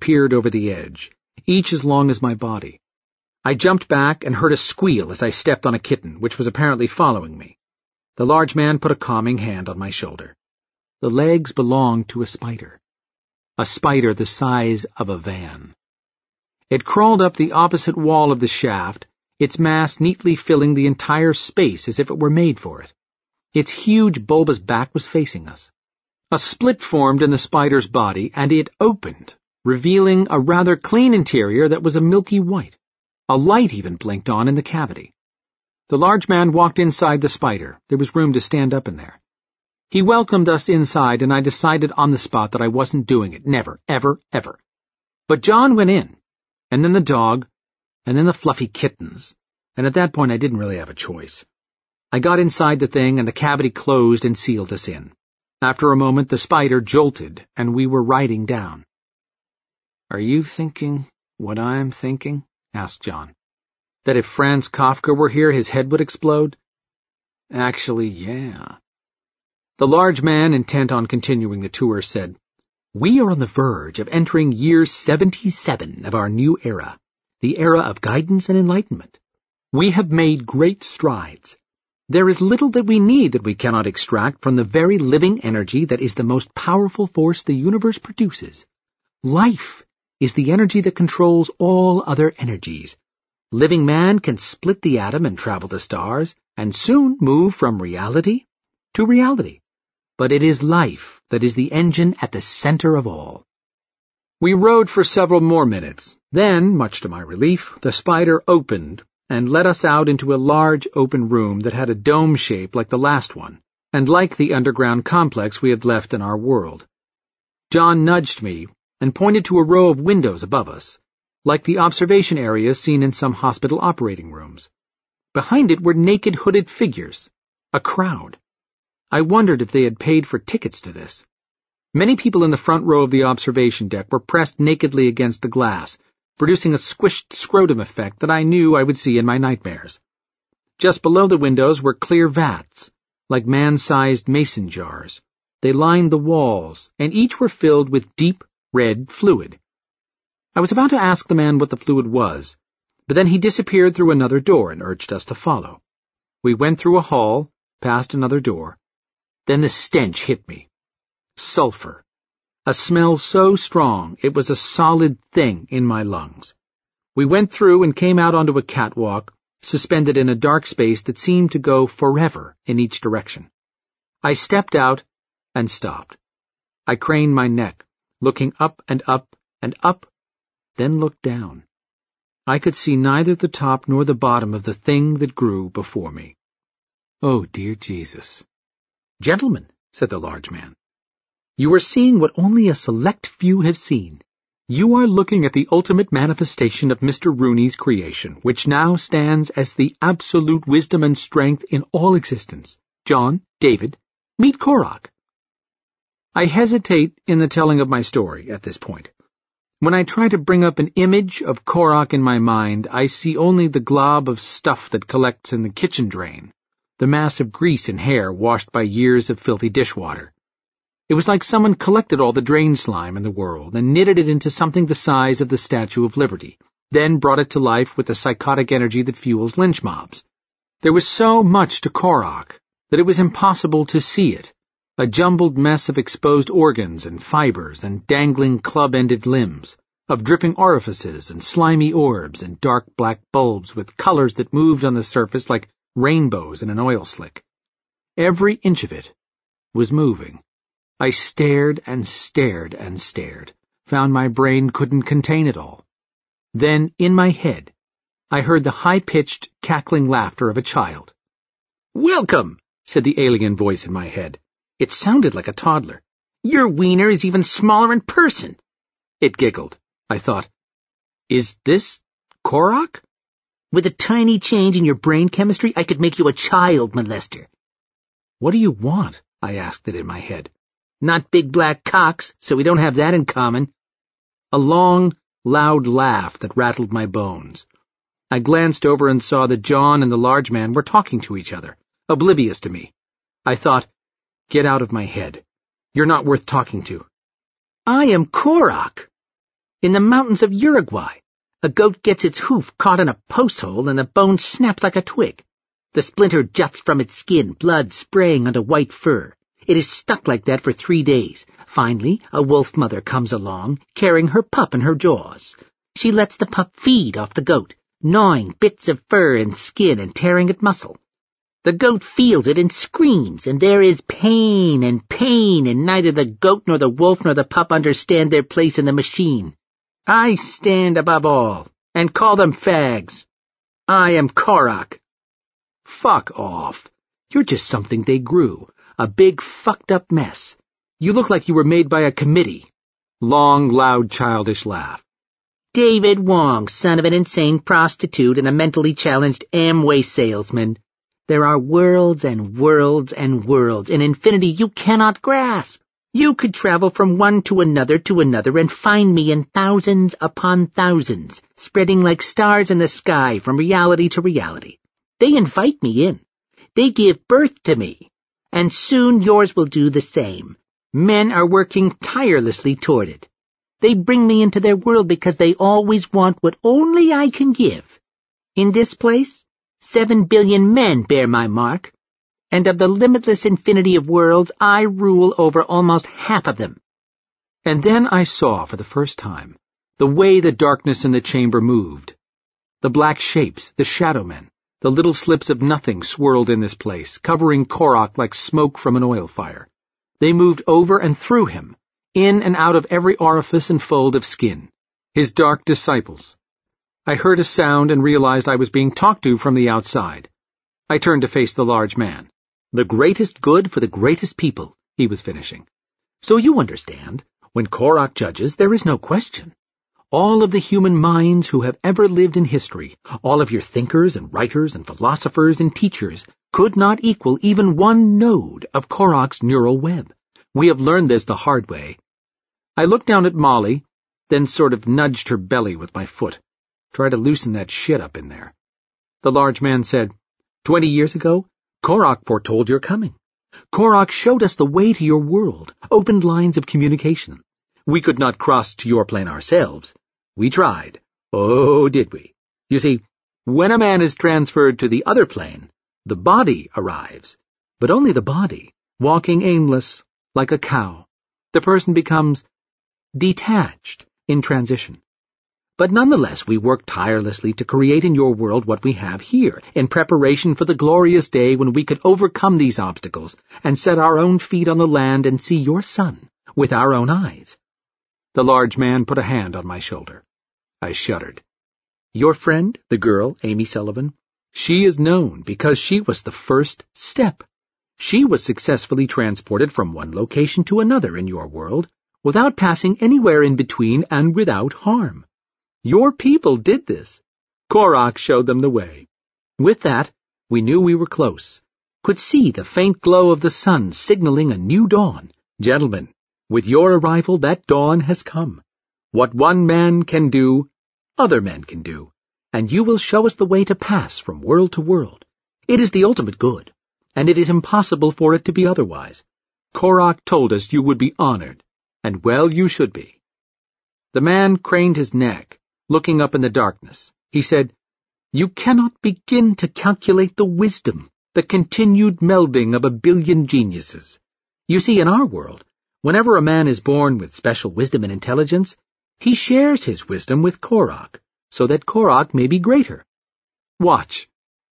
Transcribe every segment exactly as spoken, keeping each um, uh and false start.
appeared over the edge, each as long as my body. I jumped back and heard a squeal as I stepped on a kitten, which was apparently following me. The large man put a calming hand on my shoulder. The legs belonged to a spider. A spider the size of a van. It crawled up the opposite wall of the shaft, its mass neatly filling the entire space as if it were made for it. Its huge bulbous back was facing us. A split formed in the spider's body, and it opened, revealing a rather clean interior that was a milky white. A light even blinked on in the cavity. The large man walked inside the spider. There was room to stand up in there. He welcomed us inside, and I decided on the spot that I wasn't doing it. Never, ever, ever. But John went in, and then the dog, and then the fluffy kittens, and at that point I didn't really have a choice. I got inside the thing, and the cavity closed and sealed us in. After a moment, the spider jolted, and we were riding down. "Are you thinking what I'm thinking?" asked John. "That if Franz Kafka were here, his head would explode?" "Actually, yeah." The large man, intent on continuing the tour, said, "We are on the verge of entering year seventy-seven of our new era, the era of guidance and enlightenment. We have made great strides. There is little that we need that we cannot extract from the very living energy that is the most powerful force the universe produces. Life is the energy that controls all other energies. Living man can split the atom and travel the stars, and soon move from reality to reality. But it is life that is the engine at the center of all." We rode for several more minutes. Then, much to my relief, the spider opened and let us out into a large open room that had a dome shape like the last one, and like the underground complex we had left in our world. John nudged me and pointed to a row of windows above us, like the observation areas seen in some hospital operating rooms. Behind it were naked hooded figures, a crowd. I wondered if they had paid for tickets to this. Many people in the front row of the observation deck were pressed nakedly against the glass, producing a squished scrotum effect that I knew I would see in my nightmares. Just below the windows were clear vats, like man-sized mason jars. They lined the walls, and each were filled with deep red fluid. I was about to ask the man what the fluid was, but then he disappeared through another door and urged us to follow. We went through a hall, past another door. Then the stench hit me. Sulfur. A smell so strong it was a solid thing in my lungs. We went through and came out onto a catwalk, suspended in a dark space that seemed to go forever in each direction. I stepped out and stopped. I craned my neck, looking up and up and up, then looked down. I could see neither the top nor the bottom of the thing that grew before me. Oh, dear Jesus. "Gentlemen," said the large man, "you are seeing what only a select few have seen. You are looking at the ultimate manifestation of Mister Rooney's creation, which now stands as the absolute wisdom and strength in all existence. John, David, meet Korok." I hesitate in the telling of my story at this point. When I try to bring up an image of Korok in my mind, I see only the glob of stuff that collects in the kitchen drain, the mass of grease and hair washed by years of filthy dishwater. It was like someone collected all the drain slime in the world and knitted it into something the size of the Statue of Liberty, then brought it to life with the psychotic energy that fuels lynch mobs. There was so much to Korok that it was impossible to see it, a jumbled mess of exposed organs and fibers and dangling club-ended limbs, of dripping orifices and slimy orbs and dark black bulbs with colors that moved on the surface like rainbows in an oil slick. Every inch of it was moving. I stared and stared and stared, found my brain couldn't contain it all. Then, in my head, I heard the high-pitched, cackling laughter of a child. "Welcome," said the alien voice in my head. It sounded like a toddler. "Your wiener is even smaller in person." It giggled. I thought, is this Korok? "With a tiny change in your brain chemistry, I could make you a child molester." "What do you want?" I asked it in my head. "Not big black cocks, so we don't have that in common." A long, loud laugh that rattled my bones. I glanced over and saw that John and the large man were talking to each other, oblivious to me. I thought, get out of my head. You're not worth talking to. "I am Korok." In the mountains of Uruguay, a goat gets its hoof caught in a post hole and the bone snaps like a twig. The splinter juts from its skin, blood spraying onto white fur. It is stuck like that for three days. Finally, a wolf mother comes along, carrying her pup in her jaws. She lets the pup feed off the goat, gnawing bits of fur and skin and tearing at muscle. The goat feels it and screams, and there is pain and pain, and neither the goat nor the wolf nor the pup understand their place in the machine. I stand above all, and call them fags. I am Korak. Fuck off. You're just something they grew, a big fucked-up mess. You look like you were made by a committee. Long, loud, childish laugh. David Wong, son of an insane prostitute and a mentally challenged Amway salesman. There are worlds and worlds and worlds, an infinity you cannot grasp. You could travel from one to another to another and find me in thousands upon thousands, spreading like stars in the sky from reality to reality. They invite me in. They give birth to me. And soon yours will do the same. Men are working tirelessly toward it. They bring me into their world because they always want what only I can give. In this place, seven billion men bear my mark, and of the limitless infinity of worlds, I rule over almost half of them. And then I saw for the first time the way the darkness in the chamber moved. The black shapes, the shadow men, the little slips of nothing swirled in this place, covering Korak like smoke from an oil fire. They moved over and through him, in and out of every orifice and fold of skin, his dark disciples. I heard a sound and realized I was being talked to from the outside. I turned to face the large man. The greatest good for the greatest people, he was finishing. So you understand, when Korak judges, there is no question. All of the human minds who have ever lived in history, all of your thinkers and writers and philosophers and teachers, could not equal even one node of Korak's neural web. We have learned this the hard way. I looked down at Molly, then sort of nudged her belly with my foot. Try to loosen that shit up in there. The large man said, Twenty years ago, Korak foretold your coming. Korak showed us the way to your world, opened lines of communication. We could not cross to your plane ourselves. We tried. Oh, did we? You see, when a man is transferred to the other plane, the body arrives, but only the body, walking aimless, like a cow. The person becomes detached in transition. But nonetheless, we work tirelessly to create in your world what we have here, in preparation for the glorious day when we could overcome these obstacles and set our own feet on the land and see your son with our own eyes. The large man put a hand on my shoulder. I shuddered. Your friend, the girl, Amy Sullivan, she is known because she was the first step. She was successfully transported from one location to another in your world, without passing anywhere in between and without harm. Your people did this. Korak showed them the way. With that, we knew we were close, could see the faint glow of the sun signaling a new dawn. Gentlemen, with your arrival, that dawn has come. What one man can do, other men can do, and you will show us the way to pass from world to world. It is the ultimate good, and it is impossible for it to be otherwise. Korak told us you would be honored, and well you should be. The man craned his neck, looking up in the darkness. He said, You cannot begin to calculate the wisdom, the continued melding of a billion geniuses. You see, in our world, whenever a man is born with special wisdom and intelligence, he shares his wisdom with Korak, so that Korak may be greater. Watch.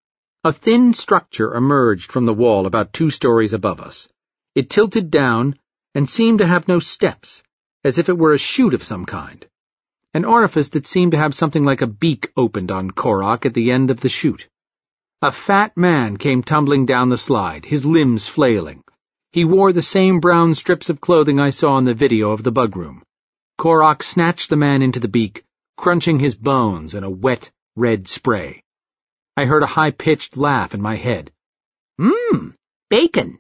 A thin structure emerged from the wall about two stories above us. It tilted down and seemed to have no steps, as if it were a chute of some kind. An orifice that seemed to have something like a beak opened on Korak at the end of the chute. A fat man came tumbling down the slide, his limbs flailing. He wore the same brown strips of clothing I saw in the video of the bug room. Korak snatched the man into the beak, crunching his bones in a wet, red spray. I heard a high-pitched laugh in my head. Mmm, bacon!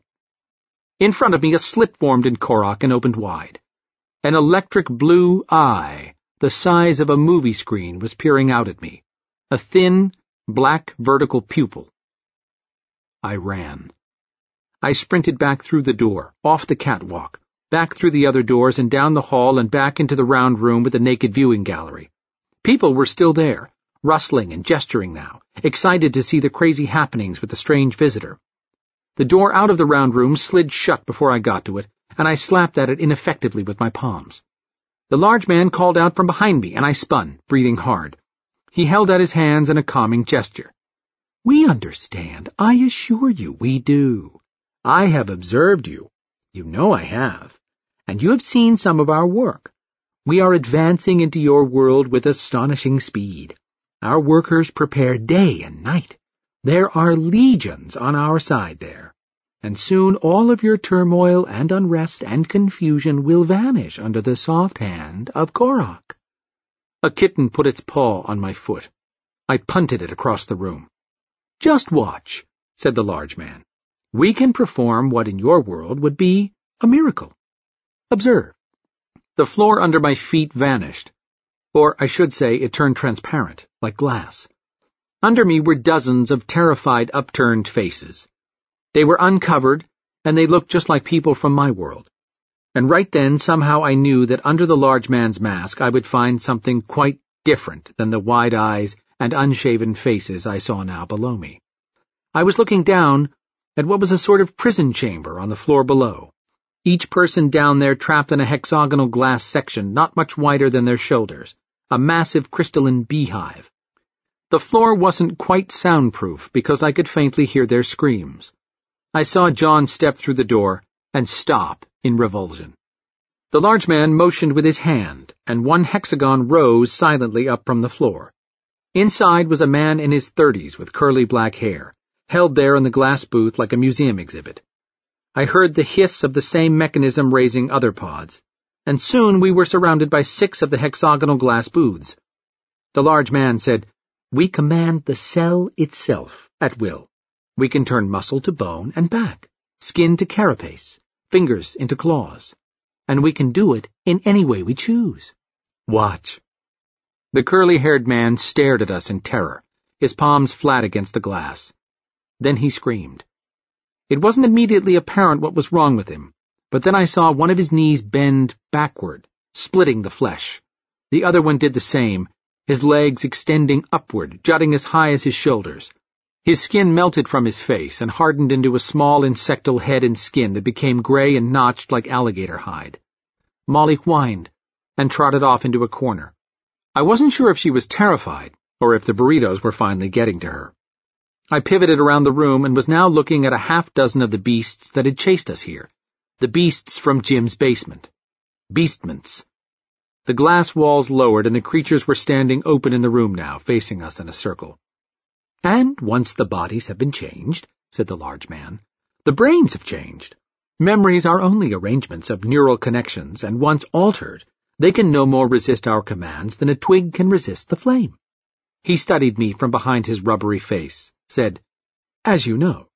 In front of me a slit formed in Korak and opened wide. An electric blue eye, the size of a movie screen, was peering out at me. A thin, black vertical pupil. I ran. I sprinted back through the door, off the catwalk, back through the other doors and down the hall and back into the round room with the naked viewing gallery. People were still there, rustling and gesturing now, excited to see the crazy happenings with the strange visitor. The door out of the round room slid shut before I got to it, and I slapped at it ineffectively with my palms. The large man called out from behind me, and I spun, breathing hard. He held out his hands in a calming gesture. "We understand. I assure you we do. I have observed you. You know I have. And you have seen some of our work. We are advancing into your world with astonishing speed. Our workers prepare day and night. There are legions on our side there. And soon all of your turmoil and unrest and confusion will vanish under the soft hand of Korak." A kitten put its paw on my foot. I punted it across the room. "Just watch," said the large man. "We can perform what in your world would be a miracle. Observe." The floor under my feet vanished. Or I should say it turned transparent, like glass. Under me were dozens of terrified, upturned faces. They were uncovered, and they looked just like people from my world. And right then, somehow I knew that under the large man's mask I would find something quite different than the wide eyes and unshaven faces I saw now below me. I was looking down at what was a sort of prison chamber on the floor below, each person down there trapped in a hexagonal glass section not much wider than their shoulders, a massive crystalline beehive. The floor wasn't quite soundproof because I could faintly hear their screams. I saw John step through the door and stop in revulsion. The large man motioned with his hand, and one hexagon rose silently up from the floor. Inside was a man in his thirties with curly black hair, held there in the glass booth like a museum exhibit. I heard the hiss of the same mechanism raising other pods, and soon we were surrounded by six of the hexagonal glass booths. The large man said, "We command the cell itself at will. We can turn muscle to bone and back, skin to carapace, fingers into claws, and we can do it in any way we choose. Watch." The curly-haired man stared at us in terror, his palms flat against the glass. Then he screamed. It wasn't immediately apparent what was wrong with him, but then I saw one of his knees bend backward, splitting the flesh. The other one did the same, his legs extending upward, jutting as high as his shoulders. His skin melted from his face and hardened into a small insectal head and skin that became gray and notched like alligator hide. Molly whined and trotted off into a corner. I wasn't sure if she was terrified or if the burritos were finally getting to her. I pivoted around the room and was now looking at a half dozen of the beasts that had chased us here, the beasts from Jim's basement. Beastments. The glass walls lowered and the creatures were standing open in the room now, facing us in a circle. "And once the bodies have been changed," said the large man, "the brains have changed. Memories are only arrangements of neural connections, and once altered, they can no more resist our commands than a twig can resist the flame." He studied me from behind his rubbery face, said, "As you know."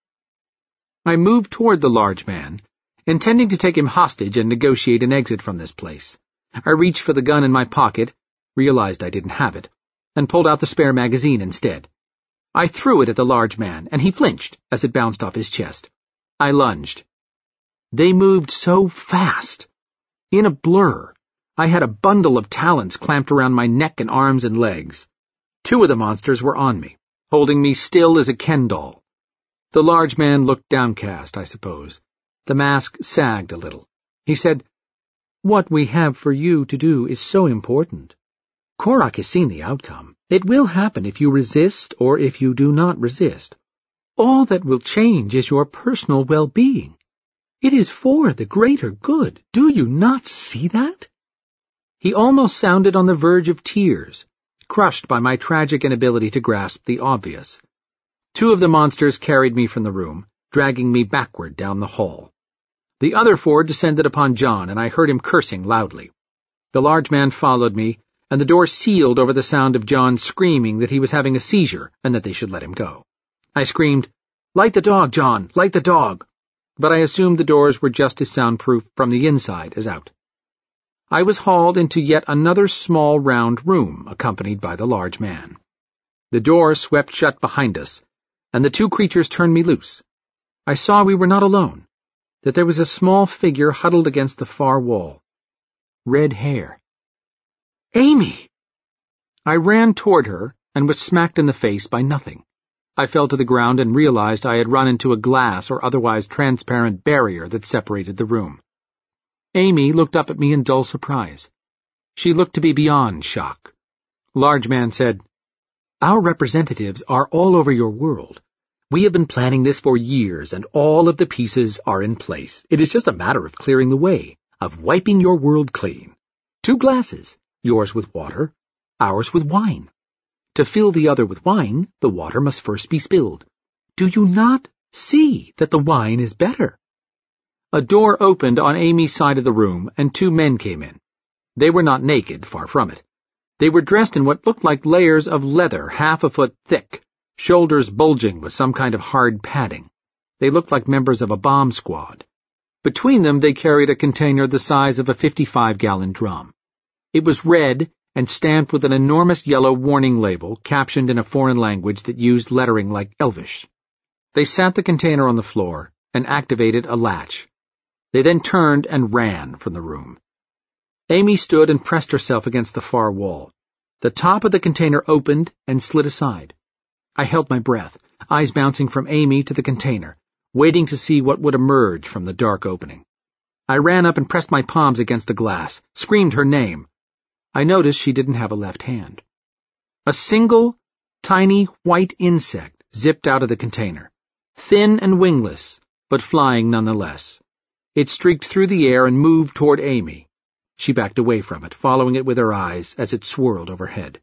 I moved toward the large man, intending to take him hostage and negotiate an exit from this place. I reached for the gun in my pocket, realized I didn't have it, and pulled out the spare magazine instead. I threw it at the large man, and he flinched as it bounced off his chest. I lunged. They moved so fast. In a blur, I had a bundle of talons clamped around my neck and arms and legs. Two of the monsters were on me, holding me still as a Ken doll. The large man looked downcast, I suppose. The mask sagged a little. He said, "What we have for you to do is so important. Korak has seen the outcome. It will happen if you resist or if you do not resist. All that will change is your personal well-being. It is for the greater good. Do you not see that?" He almost sounded on the verge of tears, crushed by my tragic inability to grasp the obvious. Two of the monsters carried me from the room, dragging me backward down the hall. The other four descended upon John, and I heard him cursing loudly. The large man followed me, and the door sealed over the sound of John screaming that he was having a seizure and that they should let him go. I screamed, "Light the dog, John, light the dog!" But I assumed the doors were just as soundproof from the inside as out. I was hauled into yet another small round room, accompanied by the large man. The door swept shut behind us, and the two creatures turned me loose. I saw we were not alone. that there was a small figure huddled against the far wall. Red hair. Amy! I ran toward her and was smacked in the face by nothing. I fell to the ground and realized I had run into a glass or otherwise transparent barrier that separated the room. Amy looked up at me in dull surprise. She looked to be beyond shock. Large Man said, "Our representatives are all over your world. We have been planning this for years, and all of the pieces are in place. It is just a matter of clearing the way, of wiping your world clean. Two glasses, yours with water, ours with wine. To fill the other with wine, the water must first be spilled. Do you not see that the wine is better?" A door opened on Amy's side of the room, and two men came in. They were not naked, far from it. They were dressed in what looked like layers of leather half a foot thick, shoulders bulging with some kind of hard padding. They looked like members of a bomb squad. Between them they carried a container the size of a fifty-five gallon drum. It was red and stamped with an enormous yellow warning label captioned in a foreign language that used lettering like Elvish. They sat the container on the floor and activated a latch. They then turned and ran from the room. Amy stood and pressed herself against the far wall. The top of the container opened and slid aside. I held my breath, eyes bouncing from Amy to the container, waiting to see what would emerge from the dark opening. I ran up and pressed my palms against the glass, screamed her name. I noticed she didn't have a left hand. A single, tiny white insect zipped out of the container, thin and wingless, but flying nonetheless. It streaked through the air and moved toward Amy. She backed away from it, following it with her eyes as it swirled overhead.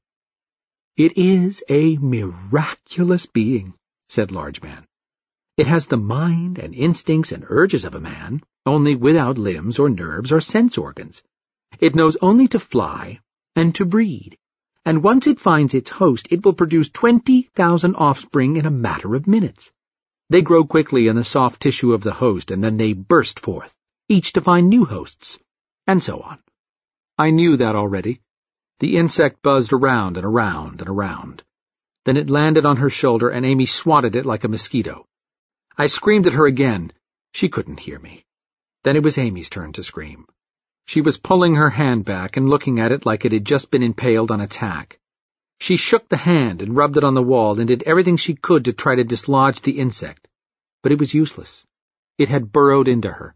"It is a miraculous being," said Large Man. "It has the mind and instincts and urges of a man, only without limbs or nerves or sense organs. It knows only to fly and to breed, and once it finds its host, it will produce twenty thousand offspring in a matter of minutes. They grow quickly in the soft tissue of the host, and then they burst forth, each to find new hosts, and so on." I knew that already. The insect buzzed around and around and around. Then it landed on her shoulder, and Amy swatted it like a mosquito. I screamed at her again. She couldn't hear me. Then it was Amy's turn to scream. She was pulling her hand back and looking at it like it had just been impaled on a tack. She shook the hand and rubbed it on the wall and did everything she could to try to dislodge the insect. But it was useless. It had burrowed into her.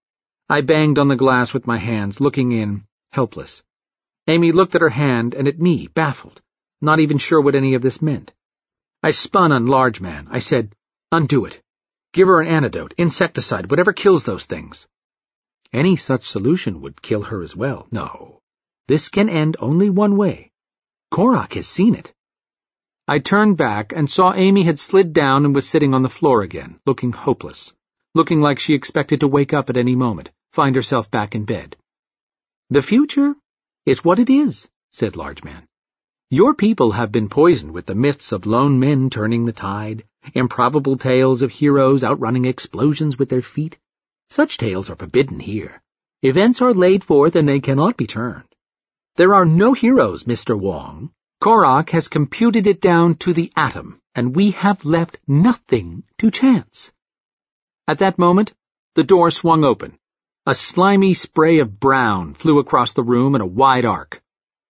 I banged on the glass with my hands, looking in, helpless. Amy looked at her hand and at me, baffled, not even sure what any of this meant. I spun on Large Man. I said, "Undo it. Give her an antidote, insecticide, whatever kills those things." Any such solution would kill her as well. No, this can end only one way. Korak has seen it. I turned back and saw Amy had slid down and was sitting on the floor again, looking hopeless, looking like she expected to wake up at any moment, find herself back in bed. "The future is what it is," said Large Man. "Your people have been poisoned with the myths of lone men turning the tide, improbable tales of heroes outrunning explosions with their feet. Such tales are forbidden here. Events are laid forth and they cannot be turned. There are no heroes, Mister Wong. Korak has computed it down to the atom, and we have left nothing to chance." At that moment, the door swung open. A slimy spray of brown flew across the room in a wide arc.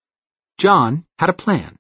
John had a plan.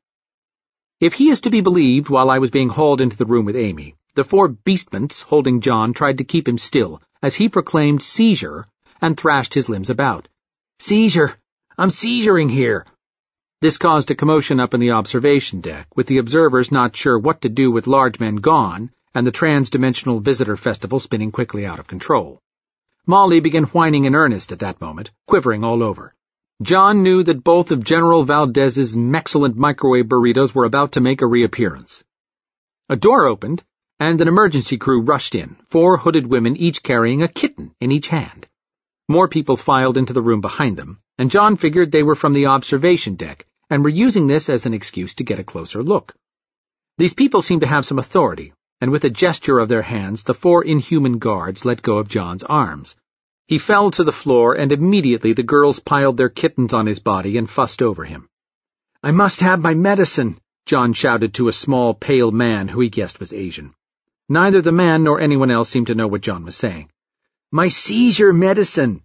If he is to be believed, while I was being hauled into the room with Amy, the four beastments holding John tried to keep him still as he proclaimed seizure and thrashed his limbs about. "Seizure! I'm seizuring here!" This caused a commotion up in the observation deck, with the observers not sure what to do with Large Men gone and the trans-dimensional visitor festival spinning quickly out of control. Molly began whining in earnest at that moment, quivering all over. John knew that both of General Valdez's excellent microwave burritos were about to make a reappearance. A door opened, and an emergency crew rushed in, four hooded women each carrying a kitten in each hand. More people filed into the room behind them, and John figured they were from the observation deck and were using this as an excuse to get a closer look. These people seemed to have some authority, and with a gesture of their hands, the four inhuman guards let go of John's arms. He fell to the floor, and immediately the girls piled their kittens on his body and fussed over him. "I must have my medicine," John shouted to a small, pale man who he guessed was Asian. Neither the man nor anyone else seemed to know what John was saying. My seizure medicine!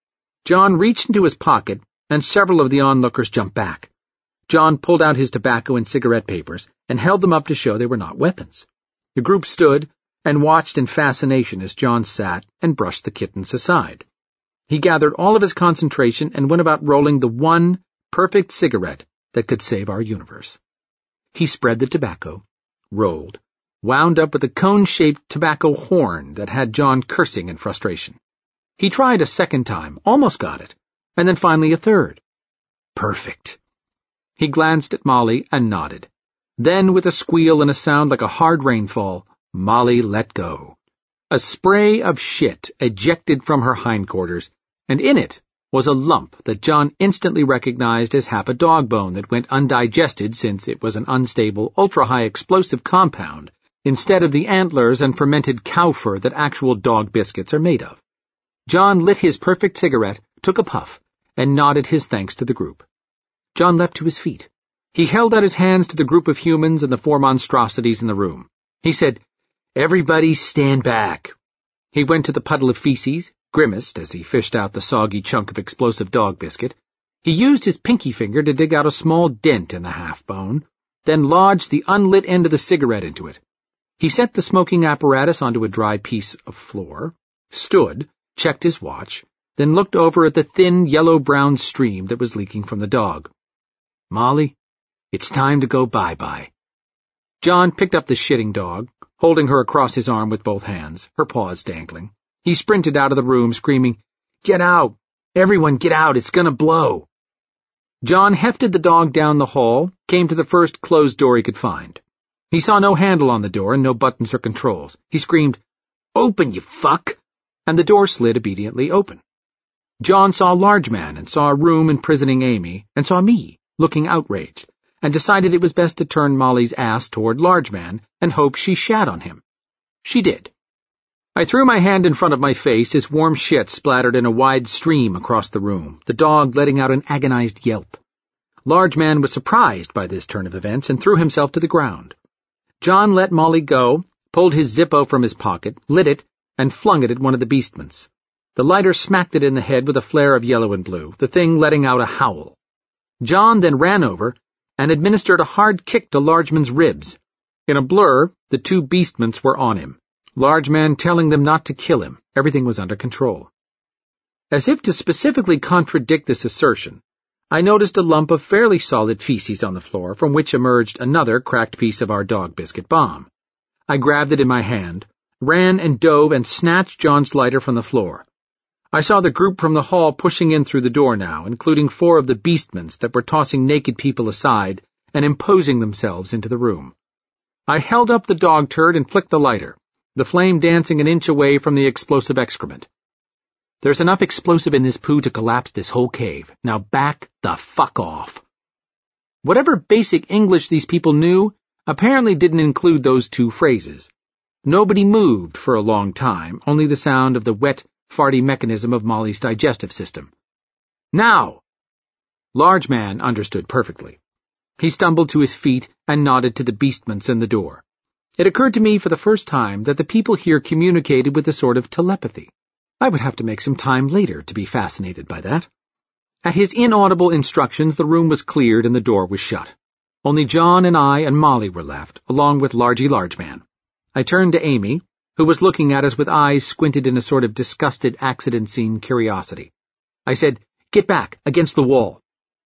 John reached into his pocket, and several of the onlookers jumped back. John pulled out his tobacco and cigarette papers and held them up to show they were not weapons. The group stood and watched in fascination as John sat and brushed the kittens aside. He gathered all of his concentration and went about rolling the one perfect cigarette that could save our universe. He spread the tobacco, rolled, wound up with a cone-shaped tobacco horn that had John cursing in frustration. He tried a second time, almost got it, and then finally a third. Perfect. He glanced at Molly and nodded. Then, with a squeal and a sound like a hard rainfall, Molly let go. A spray of shit ejected from her hindquarters, and in it was a lump that John instantly recognized as half a dog bone that went undigested since it was an unstable, ultra-high explosive compound instead of the antlers and fermented cow fur that actual dog biscuits are made of. John lit his perfect cigarette, took a puff, and nodded his thanks to the group. John leapt to his feet. He held out his hands to the group of humans and the four monstrosities in the room. He said, "Everybody stand back." He went to the puddle of feces, grimaced as he fished out the soggy chunk of explosive dog biscuit. He used his pinky finger to dig out a small dent in the half-bone, then lodged the unlit end of the cigarette into it. He set the smoking apparatus onto a dry piece of floor, stood, checked his watch, then looked over at the thin yellow-brown stream that was leaking from the dog. "Molly, it's time to go bye-bye." John picked up the shitting dog, holding her across his arm with both hands, her paws dangling. He sprinted out of the room, screaming, "Get out! Everyone get out! It's gonna blow!" John hefted the dog down the hall, came to the first closed door he could find. He saw no handle on the door and no buttons or controls. He screamed, "Open, you fuck!" and the door slid obediently open. John saw a large man and saw a room imprisoning Amy and saw me, looking outraged, and decided it was best to turn Molly's ass toward large man and hope she shat on him. She did. I threw my hand in front of my face as warm shit splattered in a wide stream across the room, the dog letting out an agonized yelp. Large man was surprised by this turn of events and threw himself to the ground. John let Molly go, pulled his Zippo from his pocket, lit it, and flung it at one of the beastmans. The lighter smacked it in the head with a flare of yellow and blue, the thing letting out a howl. John then ran over and administered a hard kick to Largeman's ribs. In a blur, the two beastmans were on him. Large man telling them not to kill him. Everything was under control. As if to specifically contradict this assertion, I noticed a lump of fairly solid feces on the floor from which emerged another cracked piece of our dog biscuit bomb. I grabbed it in my hand, ran and dove and snatched John's lighter from the floor. I saw the group from the hall pushing in through the door now, including four of the beastmans that were tossing naked people aside and imposing themselves into the room. I held up the dog turd and flicked the lighter, the flame dancing an inch away from the explosive excrement. "There's enough explosive in this poo to collapse this whole cave. Now back the fuck off." Whatever basic English these people knew apparently didn't include those two phrases. Nobody moved for a long time, only the sound of the wet, farty mechanism of Molly's digestive system. "Now!" Large man understood perfectly. He stumbled to his feet and nodded to the beastmans in the door. It occurred to me for the first time that the people here communicated with a sort of telepathy. I would have to make some time later to be fascinated by that. At his inaudible instructions, the room was cleared and the door was shut. Only John and I and Molly were left, along with Largy Large Man. I turned to Amy, who was looking at us with eyes squinted in a sort of disgusted accident-scene curiosity. I said, "Get back, against the wall."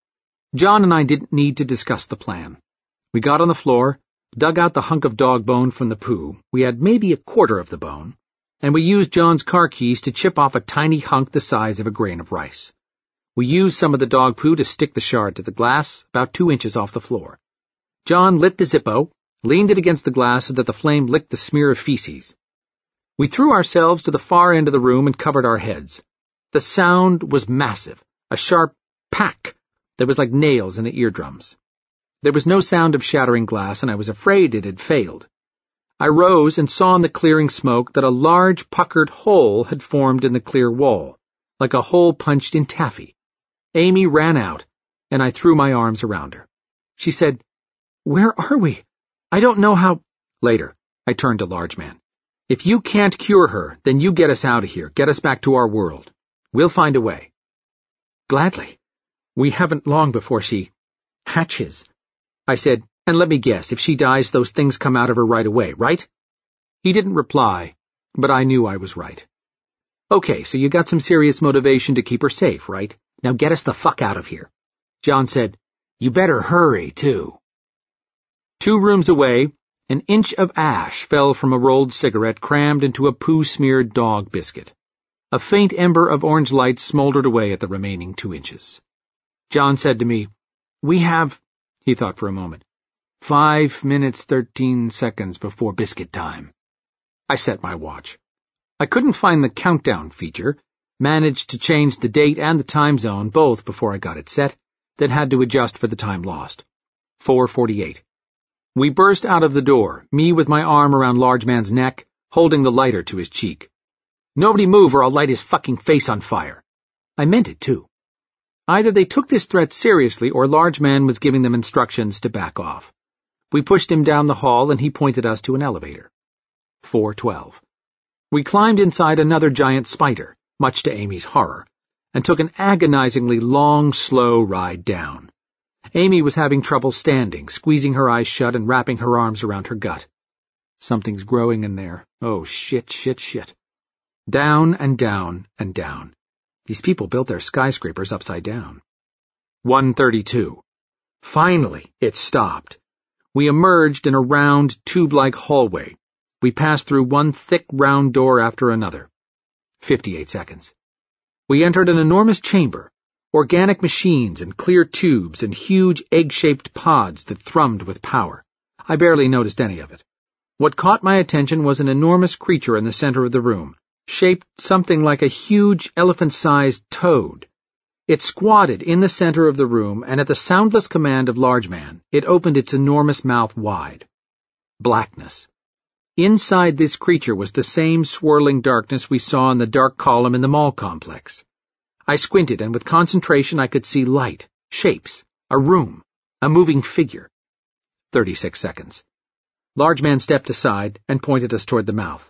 John and I didn't need to discuss the plan. We got on the floor, dug out the hunk of dog bone from the poo. We had maybe a quarter of the bone, and we used John's car keys to chip off a tiny hunk the size of a grain of rice. We used some of the dog poo to stick the shard to the glass, about two inches off the floor. John lit the Zippo, leaned it against the glass so that the flame licked the smear of feces. We threw ourselves to the far end of the room and covered our heads. The sound was massive, a sharp pack that was like nails in the eardrums. There was no sound of shattering glass, and I was afraid it had failed. I rose and saw in the clearing smoke that a large puckered hole had formed in the clear wall, like a hole punched in taffy. Amy ran out, and I threw my arms around her. She said, "Where are we? I don't know how—" Later, I turned to Large Man. If you can't cure her, then you get us out of here, get us back to our world. We'll find a way. Gladly. We haven't long before she hatches. I said, and let me guess, if she dies, those things come out of her right away, right? He didn't reply, but I knew I was right. Okay, so you got some serious motivation to keep her safe, right? Now get us the fuck out of here. John said, You better hurry, too. Two rooms away, an inch of ash fell from a rolled cigarette crammed into a poo-smeared dog biscuit. A faint ember of orange light smoldered away at the remaining two inches. John said to me, We have, he thought for a moment, five minutes thirteen seconds before biscuit time. I set my watch. I couldn't find the countdown feature, managed to change the date and the time zone both before I got it set, then had to adjust for the time lost. four forty-eight. We burst out of the door, me with my arm around Large Man's neck, holding the lighter to his cheek. Nobody move or I'll light his fucking face on fire. I meant it, too. Either they took this threat seriously or Large Man was giving them instructions to back off. We pushed him down the hall and he pointed us to an elevator. four twelve. We climbed inside another giant spider, much to Amy's horror, and took an agonizingly long, slow ride down. Amy was having trouble standing, squeezing her eyes shut and wrapping her arms around her gut. Something's growing in there. Oh, shit, shit, shit. Down and down and down. These people built their skyscrapers upside down. one thirty-two. Finally, it stopped. We emerged in a round, tube-like hallway. We passed through one thick, round door after another. Fifty-eight seconds. We entered an enormous chamber, organic machines and clear tubes and huge egg-shaped pods that thrummed with power. I barely noticed any of it. What caught my attention was an enormous creature in the center of the room, shaped something like a huge elephant-sized toad. It squatted in the center of the room, and at the soundless command of Large Man, it opened its enormous mouth wide. Blackness. Inside this creature was the same swirling darkness we saw in the dark column in the mall complex. I squinted, and with concentration I could see light, shapes, a room, a moving figure. Thirty-six seconds. Large Man stepped aside and pointed us toward the mouth.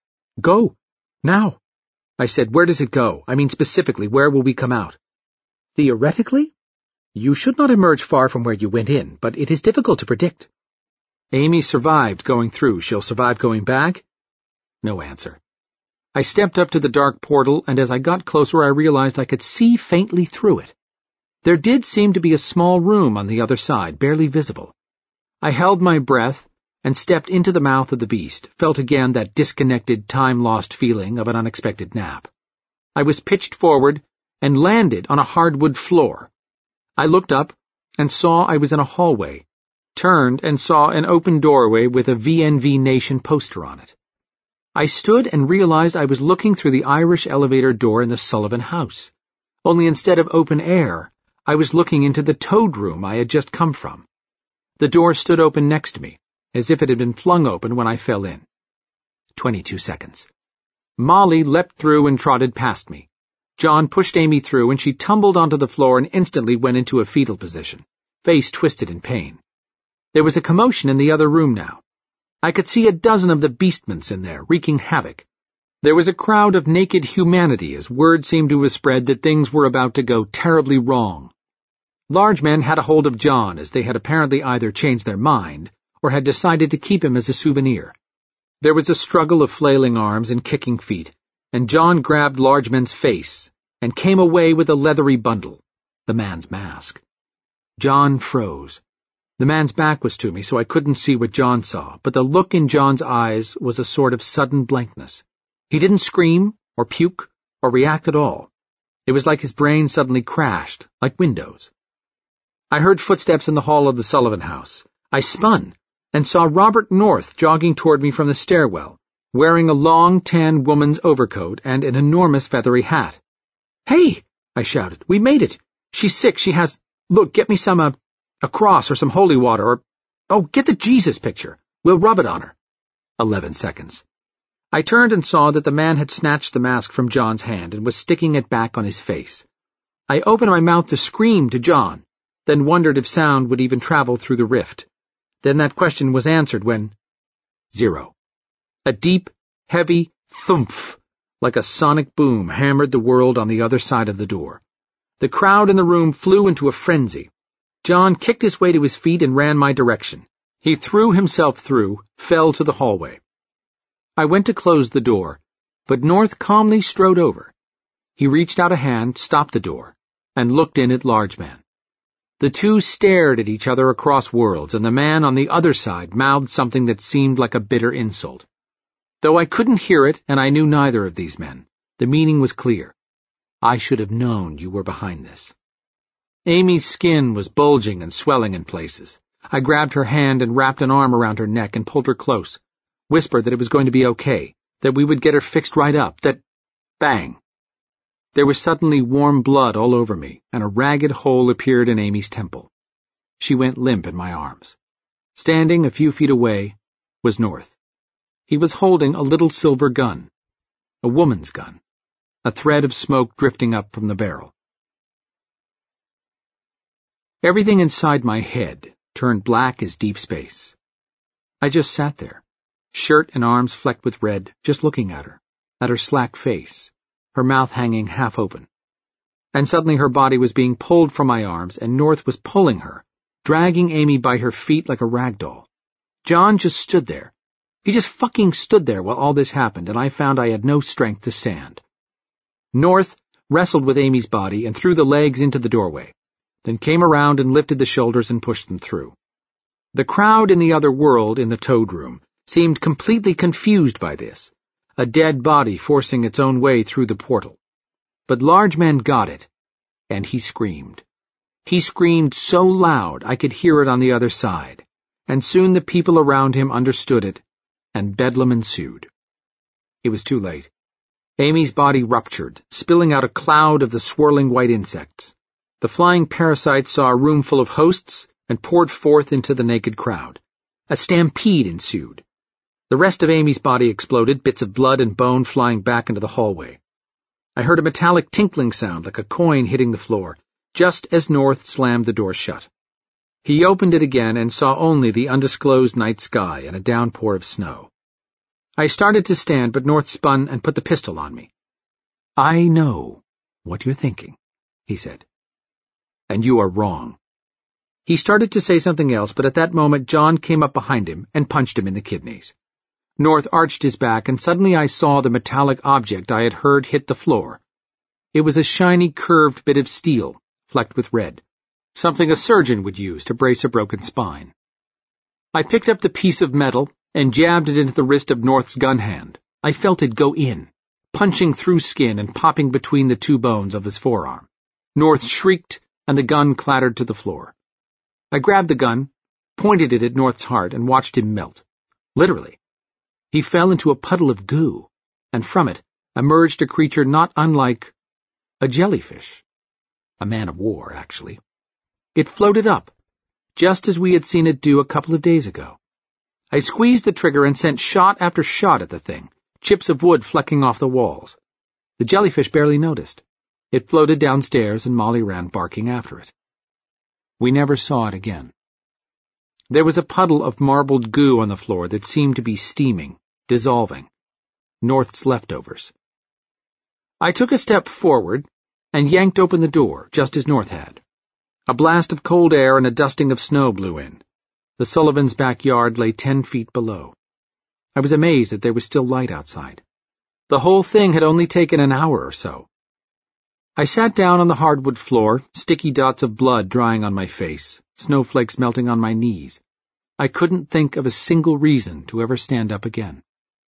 Go! Now! I said, where does it go? I mean specifically, where will we come out? Theoretically? You should not emerge far from where you went in, but it is difficult to predict. Amy survived going through. She'll survive going back? No answer. I stepped up to the dark portal, and as I got closer I realized I could see faintly through it. There did seem to be a small room on the other side, barely visible. I held my breath and stepped into the mouth of the beast, felt again that disconnected, time-lost feeling of an unexpected nap. I was pitched forward and landed on a hardwood floor. I looked up and saw I was in a hallway, turned and saw an open doorway with a V N V Nation poster on it. I stood and realized I was looking through the Irish elevator door in the Sullivan house. Only instead of open air, I was looking into the toad room I had just come from. The door stood open next to me, as if it had been flung open when I fell in. Twenty-two seconds. Molly leapt through and trotted past me. John pushed Amy through, and she tumbled onto the floor and instantly went into a fetal position, face twisted in pain. There was a commotion in the other room now. I could see a dozen of the beastments in there, wreaking havoc. There was a crowd of naked humanity as word seemed to have spread that things were about to go terribly wrong. Large Men had a hold of John, as they had apparently either changed their mind or had decided to keep him as a souvenir. There was a struggle of flailing arms and kicking feet, and John grabbed Large Man's face and came away with a leathery bundle, the man's mask. John froze. The man's back was to me, so I couldn't see what John saw, but the look in John's eyes was a sort of sudden blankness. He didn't scream, or puke, or react at all. It was like his brain suddenly crashed, like Windows. I heard footsteps in the hall of the Sullivan house. I spun, and saw Robert North jogging toward me from the stairwell, wearing a long, tan woman's overcoat and an enormous feathery hat. "Hey!" I shouted. "We made it! She's sick, she has— Look, get me some, uh, a cross or some holy water, or— Oh, get the Jesus picture! We'll rub it on her." Eleven seconds. I turned and saw that the man had snatched the mask from John's hand and was sticking it back on his face. I opened my mouth to scream to John, then wondered if sound would even travel through the rift. Then that question was answered when— Zero. A deep, Heavy thumph, like a sonic boom, hammered the world on the other side of the door. The crowd in the room flew into a frenzy. John kicked his way to his feet and ran my direction. He threw himself through, fell to the hallway. I went to close the door, but North calmly strode over. He reached out a hand, stopped the door, and looked in at Large Man. The two stared at each other across worlds, and the man on the other side mouthed something that seemed like a bitter insult. Though I couldn't hear it, and I knew neither of these men, the meaning was clear. I should have known you were behind this. Amy's skin was bulging and swelling in places. I grabbed her hand and wrapped an arm around her neck and pulled her close, whispered that it was going to be okay, that we would get her fixed right up, that— bang! There was suddenly warm blood all over me, and a ragged hole appeared in Amy's temple. She went limp in my arms. Standing a few feet away was North. He was holding a little silver gun, a woman's gun, a thread of smoke drifting up from the barrel. Everything inside my head turned black as deep space. I just sat there, shirt and arms flecked with red, just looking at her, at her slack face, her mouth hanging half open. And suddenly her body was being pulled from my arms, and North was pulling her, dragging Amy by her feet like a rag doll. John just stood there. He just fucking stood there while all this happened, and I found I had no strength to stand. North wrestled with Amy's body and threw the legs into the doorway, then came around and lifted the shoulders and pushed them through. The crowd in the other world in the Toad Room seemed completely confused by this, a dead body forcing its own way through the portal. But Large Man got it, and he screamed. He screamed so loud I could hear it on the other side, and soon the people around him understood it, and bedlam ensued. It was too late. Amy's body ruptured, spilling out a cloud of the swirling white insects. The flying parasites saw a room full of hosts and poured forth into the naked crowd. A stampede ensued. The rest of Amy's body exploded, bits of blood and bone flying back into the hallway. I heard a metallic tinkling sound like a coin hitting the floor, just as North slammed the door shut. He opened it again and saw only the undisclosed night sky and a downpour of snow. I started to stand, but North spun and put the pistol on me. "I know what you're thinking," he said. "And you are wrong." He started to say something else, but at that moment John came up behind him and punched him in the kidneys. North arched his back, and suddenly I saw the metallic object I had heard hit the floor. It was a shiny, curved bit of steel, flecked with red, something a surgeon would use to brace a broken spine. I picked up the piece of metal and jabbed it into the wrist of North's gun hand. I felt it go in, punching through skin and popping between the two bones of his forearm. North shrieked, and the gun clattered to the floor. I grabbed the gun, pointed it at North's heart, and watched him melt. Literally. He fell into a puddle of goo, and from it emerged a creature not unlike a jellyfish. A man of war, actually. It floated up, just as we had seen it do a couple of days ago. I squeezed the trigger and sent shot after shot at the thing, chips of wood flecking off the walls. The jellyfish barely noticed. It floated downstairs, and Molly ran barking after it. We never saw it again. There was a puddle of marbled goo on the floor that seemed to be steaming, dissolving. North's leftovers. I took a step forward and yanked open the door, just as North had. A blast of cold air and a dusting of snow blew in. The Sullivans' backyard lay ten feet below. I was amazed that there was still light outside. The whole thing had only taken an hour or so. I sat down on the hardwood floor, sticky dots of blood drying on my face, snowflakes melting on my knees. I couldn't think of a single reason to ever stand up again.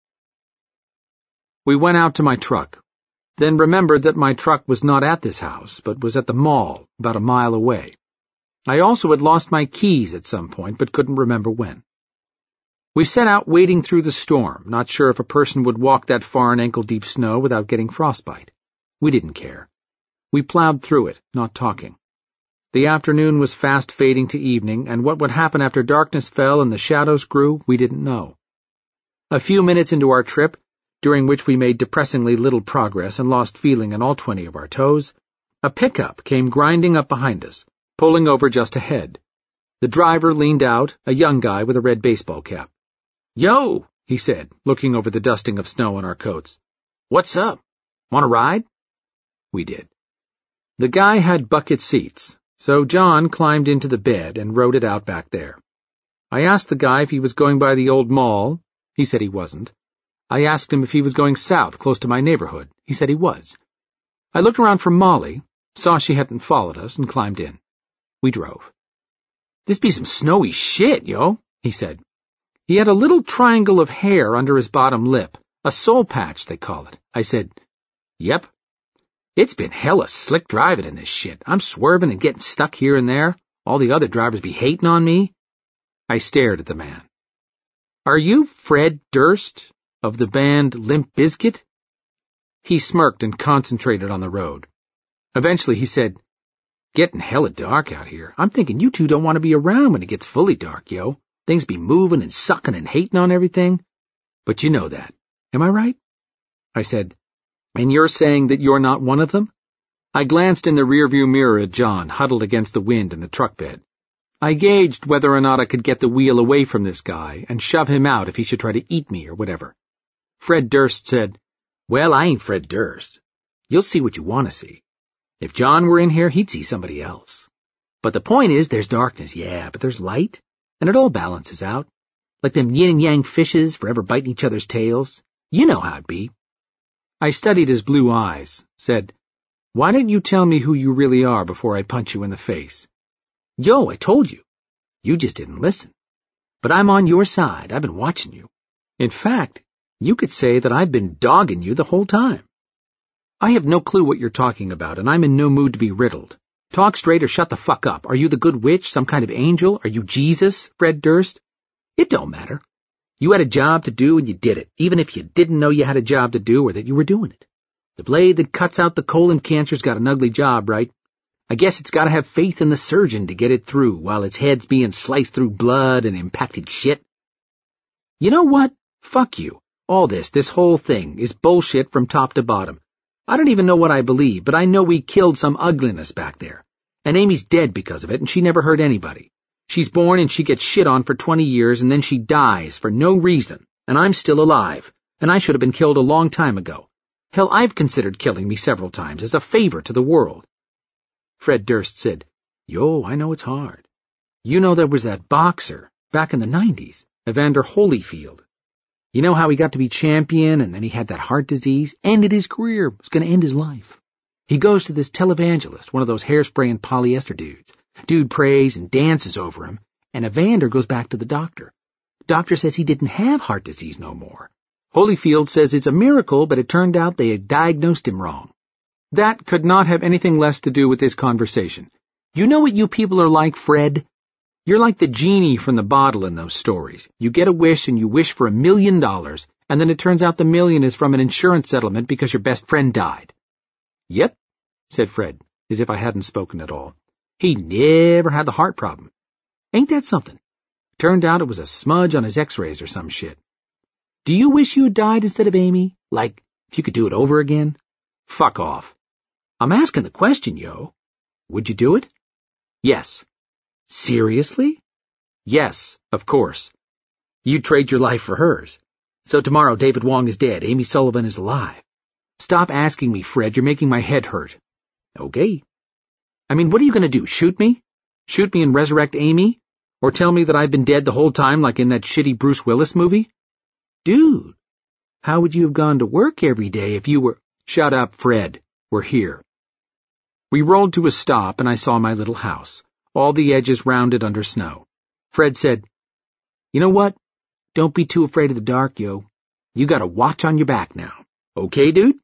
We went out to my truck, then remembered that my truck was not at this house, but was at the mall, about a mile away. I also had lost my keys at some point, but couldn't remember when. We set out wading through the storm, not sure if a person would walk that far in ankle-deep snow without getting frostbite. We didn't care. We plowed through it, not talking. The afternoon was fast fading to evening, and what would happen after darkness fell and the shadows grew, we didn't know. A few minutes into our trip, during which we made depressingly little progress and lost feeling in all twenty of our toes, a pickup came grinding up behind us, pulling over just ahead. The driver leaned out, a young guy with a red baseball cap. "Yo!" he said, looking over the dusting of snow on our coats. "What's up? Want a ride?" We did. The guy had bucket seats, so John climbed into the bed and rode it out back there. I asked the guy if he was going by the old mall. He said he wasn't. I asked him if he was going south, close to my neighborhood. He said he was. I looked around for Molly, saw she hadn't followed us, and climbed in. We drove. "This be some snowy shit, yo," he said. He had a little triangle of hair under his bottom lip, a soul patch, they call it. I said, "Yep. It's been hella slick driving in this shit. I'm swerving and getting stuck here and there. All the other drivers be hating on me." I stared at the man. "Are you Fred Durst, of the band Limp Bizkit?" He smirked and concentrated on the road. Eventually he said, "Getting hella dark out here. I'm thinking you two don't want to be around when it gets fully dark, yo. Things be moving and sucking and hating on everything. But you know that. Am I right?" I said, "And you're saying that you're not one of them?" I glanced in the rearview mirror at John, huddled against the wind in the truck bed. I gauged whether or not I could get the wheel away from this guy and shove him out if he should try to eat me or whatever. Fred Durst said, "Well, I ain't Fred Durst. You'll see what you want to see. If John were in here, he'd see somebody else. But the point is, there's darkness, yeah, but there's light, and it all balances out. Like them yin and yang fishes forever biting each other's tails. You know how it be." I studied his blue eyes, said, "Why don't you tell me who you really are before I punch you in the face?" "Yo, I told you. You just didn't listen. But I'm on your side. I've been watching you. In fact, you could say that I've been dogging you the whole time." "I have no clue what you're talking about, and I'm in no mood to be riddled. Talk straight or shut the fuck up. Are you the good witch, some kind of angel? Are you Jesus, Fred Durst? It don't matter. You had a job to do and you did it, even if you didn't know you had a job to do or that you were doing it. The blade that cuts out the colon cancer's got an ugly job, right? I guess it's got to have faith in the surgeon to get it through while its head's being sliced through blood and impacted shit. You know what? Fuck you. All this, this whole thing, is bullshit from top to bottom. I don't even know what I believe, but I know we killed some ugliness back there. And Amy's dead because of it, and she never hurt anybody. She's born and she gets shit on for twenty years, and then she dies for no reason, and I'm still alive, and I should have been killed a long time ago. Hell, I've considered killing me several times as a favor to the world." Fred Durst said, "Yo, I know it's hard. You know there was that boxer, back in the nineties, Evander Holyfield. You know how he got to be champion, and then he had that heart disease, ended his career, was going to end his life. He goes to this televangelist, one of those hair-spraying polyester dudes. Dude prays and dances over him, and Evander goes back to the doctor. Doctor says he didn't have heart disease no more. Holyfield says it's a miracle, but it turned out they had diagnosed him wrong." That could not have anything less to do with this conversation. You know what you people are like, Fred? You're like the genie from the bottle in those stories. You get a wish and you wish for a million dollars, and then it turns out the million is from an insurance settlement because your best friend died. "Yep," said Fred, as if I hadn't spoken at all. "He never had the heart problem. Ain't that something? Turned out it was a smudge on his x-rays or some shit. Do you wish you had died instead of Amy? Like, if you could do it over again?" "Fuck off." "I'm asking the question, yo. Would you do it?" "Yes." "Seriously?" "Yes, of course. You'd trade your life for hers. So tomorrow David Wong is dead, Amy Sullivan is alive. Stop asking me, Fred, you're making my head hurt." "Okay. I mean, what are you going to do, shoot me? Shoot me and resurrect Amy? Or tell me that I've been dead the whole time like in that shitty Bruce Willis movie? Dude, how would you have gone to work every day if you were—" "Shut up, Fred. We're here." We rolled to a stop and I saw my little house, all the edges rounded under snow. Fred said, "You know what? Don't be too afraid of the dark, yo. You got a watch on your back now. Okay, dude?"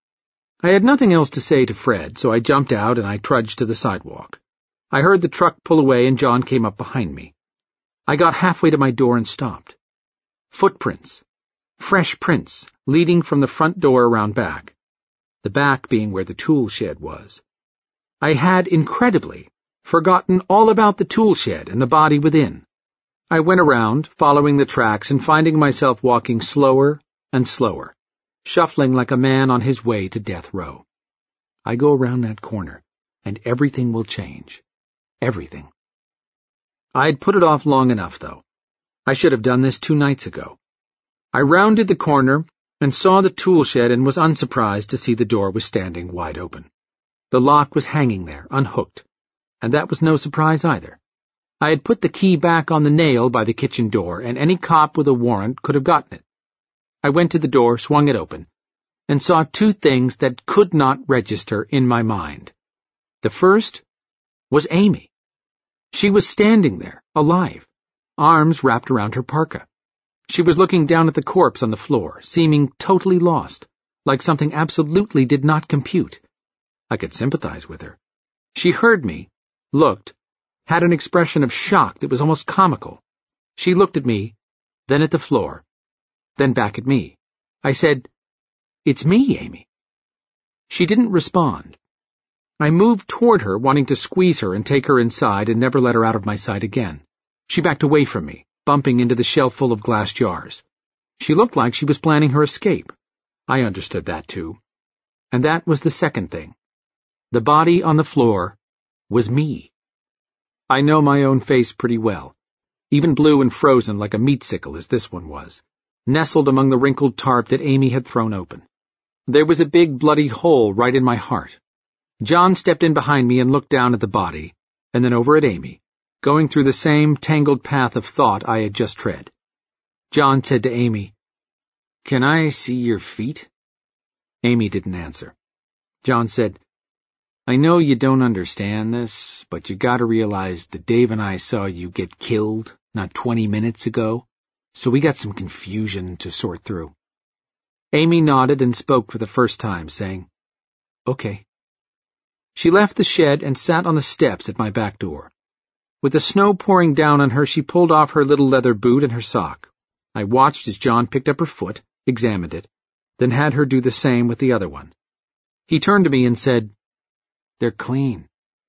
I had nothing else to say to Fred, so I jumped out and I trudged to the sidewalk. I heard the truck pull away and John came up behind me. I got halfway to my door and stopped. Footprints. Fresh prints, leading from the front door around back. The back being where the tool shed was. I had, incredibly, forgotten all about the tool shed and the body within. I went around, following the tracks and finding myself walking slower and slower, shuffling like a man on his way to death row. I go around that corner, and everything will change. Everything. I'd put it off long enough, though. I should have done this two nights ago. I rounded the corner and saw the tool shed and was unsurprised to see the door was standing wide open. The lock was hanging there, unhooked, and that was no surprise either. I had put the key back on the nail by the kitchen door, and any cop with a warrant could have gotten it. I went to the door, swung it open, and saw two things that could not register in my mind. The first was Amy. She was standing there, alive, arms wrapped around her parka. She was looking down at the corpse on the floor, seeming totally lost, like something absolutely did not compute. I could sympathize with her. She heard me, looked, had an expression of shock that was almost comical. She looked at me, then at the floor, then back at me. I said, "It's me, Amy." She didn't respond. I moved toward her, wanting to squeeze her and take her inside and never let her out of my sight again. She backed away from me, bumping into the shelf full of glass jars. She looked like she was planning her escape. I understood that, too. And that was the second thing. The body on the floor was me. I know my own face pretty well, even blue and frozen like a meatsicle as this one was, nestled among the wrinkled tarp that Amy had thrown open. There was a big bloody hole right in my heart. John stepped in behind me and looked down at the body, and then over at Amy, going through the same tangled path of thought I had just tread. John said to Amy, "Can I see your feet?" Amy didn't answer. John said, "I know you don't understand this, but you gotta realize that Dave and I saw you get killed not twenty minutes ago, so we got some confusion to sort through." Amy nodded and spoke for the first time, saying, "Okay." She left the shed and sat on the steps at my back door. With the snow pouring down on her, she pulled off her little leather boot and her sock. I watched as John picked up her foot, examined it, then had her do the same with the other one. He turned to me and said, "They're clean."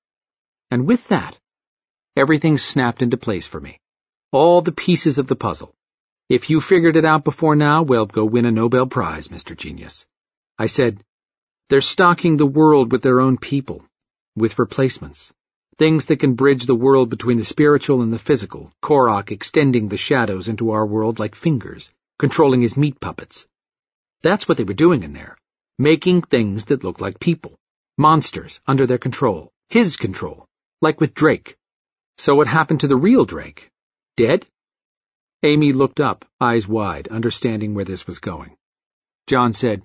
And with that, everything snapped into place for me. All the pieces of the puzzle. If you figured it out before now, well, go win a Nobel Prize, Mister Genius. I said, "They're stocking the world with their own people, with replacements, things that can bridge the world between the spiritual and the physical, Korok extending the shadows into our world like fingers, controlling his meat puppets. That's what they were doing in there, making things that look like people, monsters under their control, his control, like with Drake. So what happened to the real Drake? Dead?" Amy looked up, eyes wide, understanding where this was going. John said,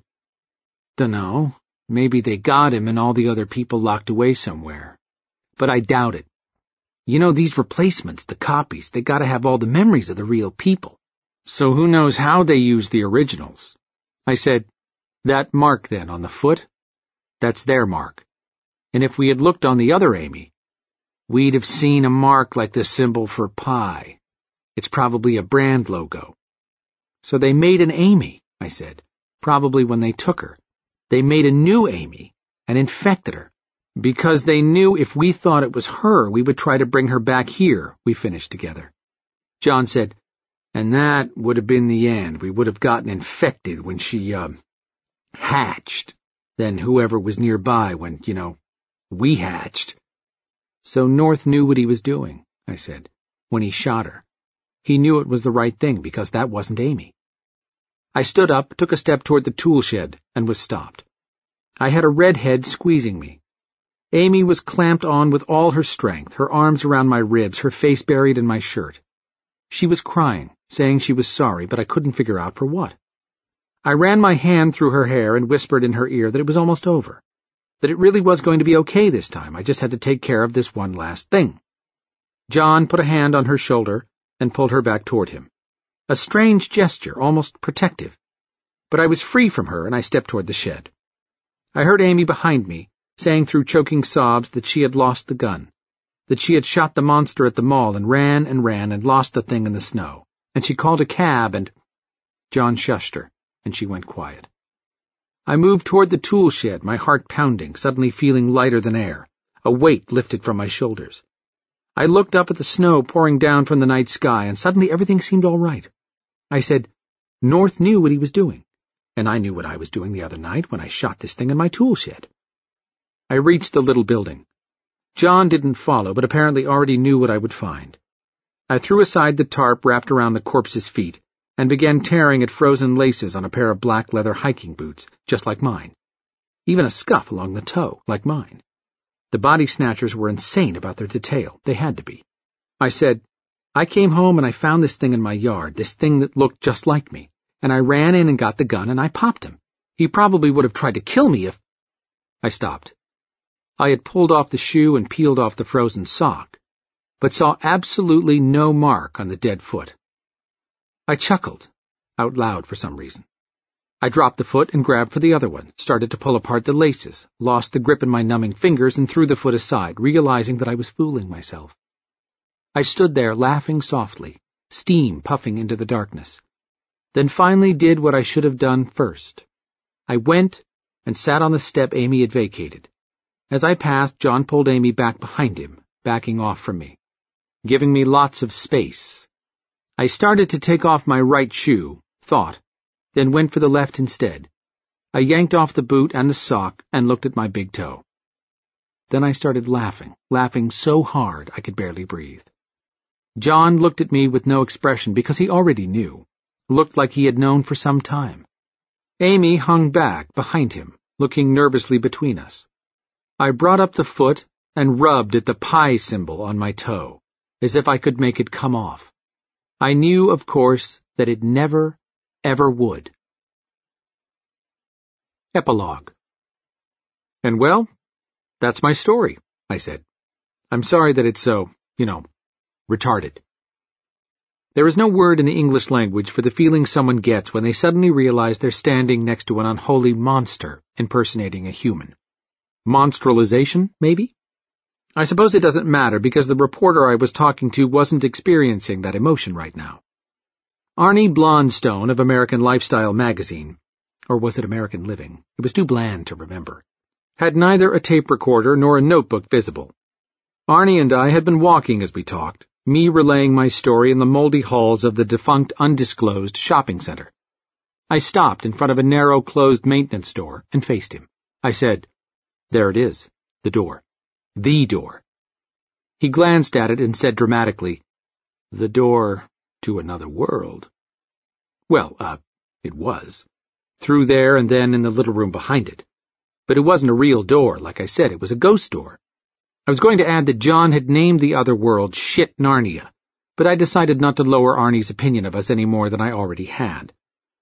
"Dunno. Maybe they got him and all the other people locked away somewhere. But I doubt it. You know, these replacements, the copies, they gotta have all the memories of the real people. So who knows how they use the originals." I said, "That mark then on the foot? That's their mark. And if we had looked on the other Amy, we'd have seen a mark like the symbol for pi. It's probably a brand logo." "So they made an Amy," I said, "probably when they took her. They made a new Amy and infected her, because they knew if we thought it was her, we would try to bring her back here," we finished together. John said, "And that would have been the end. We would have gotten infected when she, uh, hatched. Then whoever was nearby when, you know, we hatched." "So North knew what he was doing," I said, "when he shot her. He knew it was the right thing because that wasn't Amy." I stood up, took a step toward the tool shed, and was stopped. I had a redhead squeezing me. Amy was clamped on with all her strength, her arms around my ribs, her face buried in my shirt. She was crying, saying she was sorry, but I couldn't figure out for what. I ran my hand through her hair and whispered in her ear that it was almost over, that it really was going to be okay this time. I just had to take care of this one last thing. John put a hand on her shoulder and pulled her back toward him. A strange gesture, almost protective. But I was free from her, and I stepped toward the shed. I heard Amy behind me, saying through choking sobs that she had lost the gun, that she had shot the monster at the mall and ran and ran and lost the thing in the snow, and she called a cab and— John shushed her, and she went quiet. I moved toward the tool shed, my heart pounding, suddenly feeling lighter than air, a weight lifted from my shoulders. I looked up at the snow pouring down from the night sky, and suddenly everything seemed all right. I said, "North knew what he was doing, and I knew what I was doing the other night when I shot this thing in my tool shed." I reached the little building. John didn't follow, but apparently already knew what I would find. I threw aside the tarp wrapped around the corpse's feet and began tearing at frozen laces on a pair of black leather hiking boots, just like mine. Even a scuff along the toe, like mine. The body snatchers were insane about their detail. They had to be. I said, I came home and I found this thing in my yard, this thing that looked just like me, and I ran in and got the gun and I popped him. He probably would have tried to kill me if... I stopped. I had pulled off the shoe and peeled off the frozen sock, but saw absolutely no mark on the dead foot. I chuckled, out loud for some reason. I dropped the foot and grabbed for the other one, started to pull apart the laces, lost the grip in my numbing fingers and threw the foot aside, realizing that I was fooling myself. I stood there laughing softly, steam puffing into the darkness, then finally did what I should have done first. I went and sat on the step Amy had vacated. As I passed, John pulled Amy back behind him, backing off from me, giving me lots of space. I started to take off my right shoe, thought, then went for the left instead. I yanked off the boot and the sock and looked at my big toe. Then I started laughing, laughing so hard I could barely breathe. John looked at me with no expression because he already knew, looked like he had known for some time. Amy hung back behind him, looking nervously between us. I brought up the foot and rubbed at the pi symbol on my toe, as if I could make it come off. I knew, of course, that it never, ever would. Epilogue. And well, that's my story, I said. I'm sorry that it's so, you know, retarded. There is no word in the English language for the feeling someone gets when they suddenly realize they're standing next to an unholy monster impersonating a human. Monstralization, maybe? I suppose it doesn't matter because the reporter I was talking to wasn't experiencing that emotion right now. Arnie Blondstone of American Lifestyle magazine, or was it American Living? It was too bland to remember, had neither a tape recorder nor a notebook visible. Arnie and I had been walking as we talked, me relaying my story in the moldy halls of the defunct undisclosed shopping center. I stopped in front of a narrow closed maintenance door and faced him. I said, There it is, the door. The door. He glanced at it and said dramatically, The door to another world. Well, uh, it was. Through there and then in the little room behind it. But it wasn't a real door, like I said, it was a ghost door. I was going to add that John had named the other world Shit Narnia, but I decided not to lower Arnie's opinion of us any more than I already had.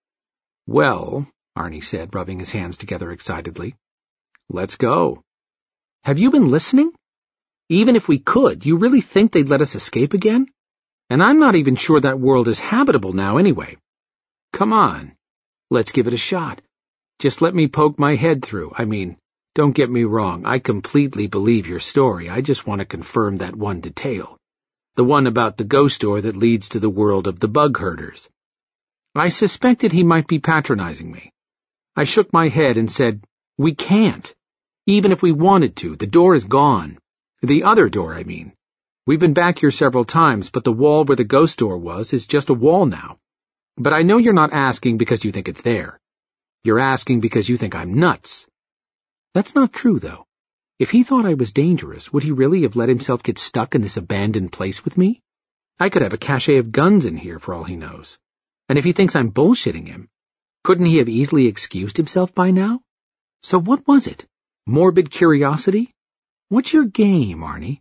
Well, Arnie said, rubbing his hands together excitedly, let's go. Have you been listening? Even if we could, you really think they'd let us escape again? And I'm not even sure that world is habitable now anyway. Come on, let's give it a shot. Just let me poke my head through. I mean, don't get me wrong, I completely believe your story. I just want to confirm that one detail. The one about the ghost door that leads to the world of the bug herders. I suspected he might be patronizing me. I shook my head and said, We can't. Even if we wanted to, the door is gone. The other door, I mean. We've been back here several times, but the wall where the ghost door was is just a wall now. But I know you're not asking because you think it's there. You're asking because you think I'm nuts. That's not true, though. If he thought I was dangerous, would he really have let himself get stuck in this abandoned place with me? I could have a cache of guns in here for all he knows. And if he thinks I'm bullshitting him, couldn't he have easily excused himself by now? So what was it? Morbid curiosity? What's your game, Arnie?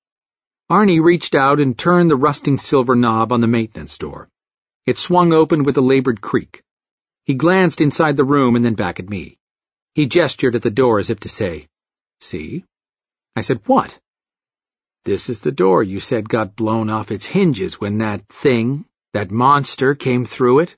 Arnie reached out and turned the rusting silver knob on the maintenance door. It swung open with a labored creak. He glanced inside the room and then back at me. He gestured at the door as if to say, See? I said, What? This is the door you said got blown off its hinges when that thing, that monster, came through it.